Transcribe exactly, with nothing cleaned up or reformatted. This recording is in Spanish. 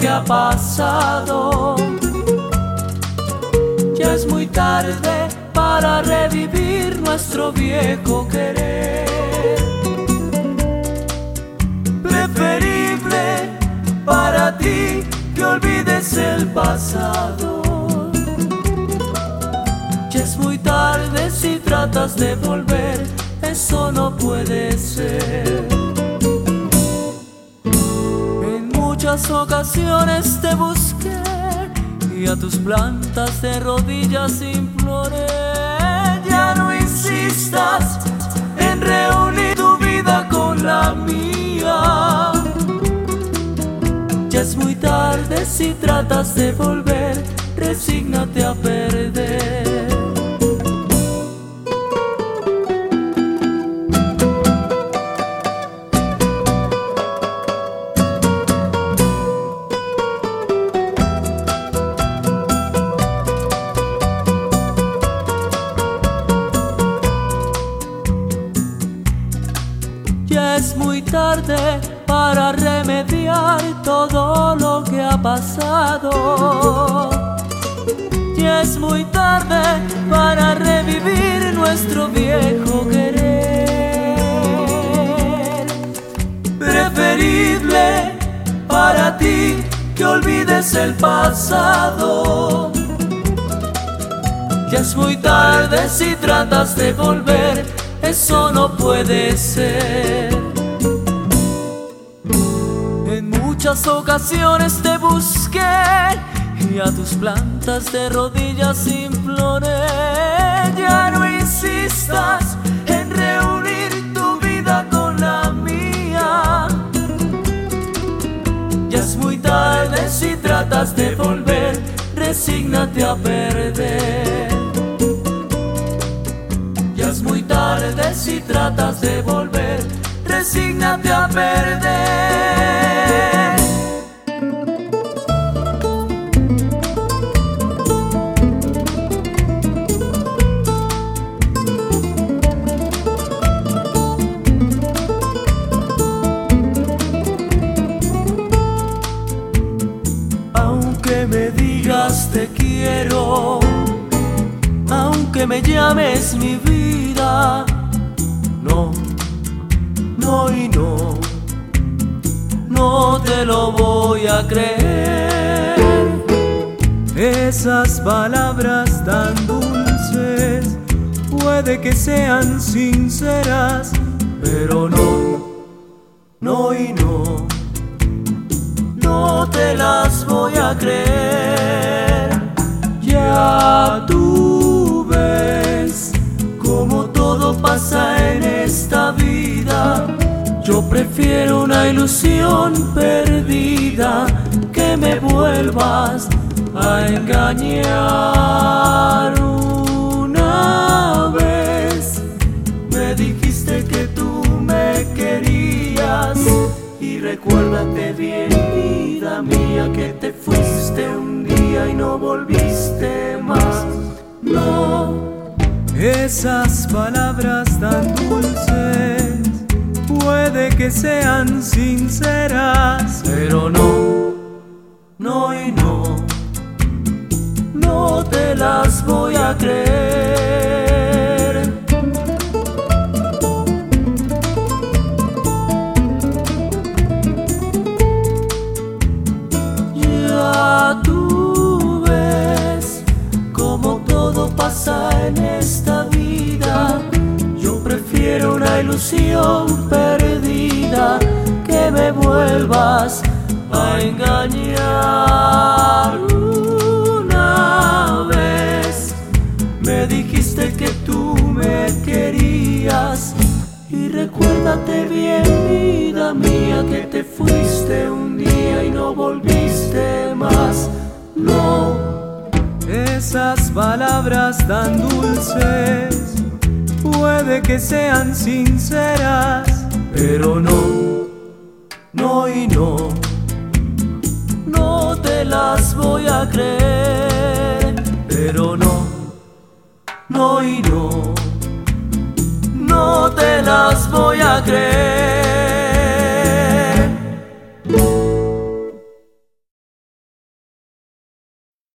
que ha pasado. Ya es muy tarde para revivir nuestro viejo querer. Preferible para ti que olvides el pasado. Ya es muy tarde si tratas de volver, eso no puede ser. En muchas ocasiones te busqué y a tus plantas de rodillas imploré. Ya no insistas en reunir tu vida con la mía. Ya es muy tarde si tratas de volver, resígnate a perder. Ya es muy tarde para remediar todo lo que ha pasado. Ya es muy tarde para revivir nuestro viejo querer. Preferible para ti que olvides el pasado. Ya es muy tarde si tratas de volver, eso no puede ser. En muchas ocasiones te busqué y a tus plantas de rodillas imploré. Ya no insistas en reunir tu vida con la mía. Ya es muy tarde si tratas de volver, resígnate a perder. Ya es muy tarde si tratas de volver, resígnate a perder. Aunque me digas te quiero, aunque me llames mi vida, no, no y no, no te lo voy a creer. Esas palabras tan dulces puede que sean sinceras, pero no, no y no, no te las voy a creer. Ya tú ves cómo todo pasa en esta vida. Yo prefiero una ilusión perdida que me vuelvas a engañar. Una vez me dijiste que tú me querías y recuérdate bien, vida mía, que te fuiste un día y no volviste más. No, esas palabras tan dulces puede que sean sinceras, pero no, no y no, no te las voy a creer. Ya tú ves cómo todo pasa en esta vida. Yo prefiero una ilusión perdida que me vuelvas a engañar. Una vez me dijiste que tú me querías y recuérdate bien, vida mía, que te fuiste un día y no volviste más. No, esas palabras tan dulces puede que sean sinceras, pero no, no y no, no te las voy a creer. Pero no, no y no, no te las voy a creer.